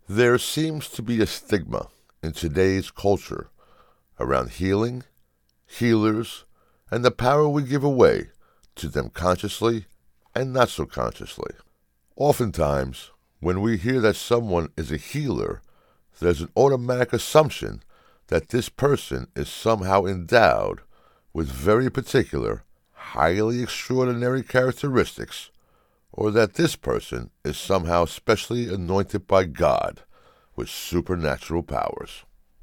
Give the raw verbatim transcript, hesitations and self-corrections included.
There seems to be a stigma in today's culture around healing, healers, and the power we give away to them consciously and not so consciously. Oftentimes, when we hear that someone is a healer, there's an automatic assumption that this person is somehow endowed with very particular, highly extraordinary characteristics, or that this person is somehow specially anointed by God with supernatural powers.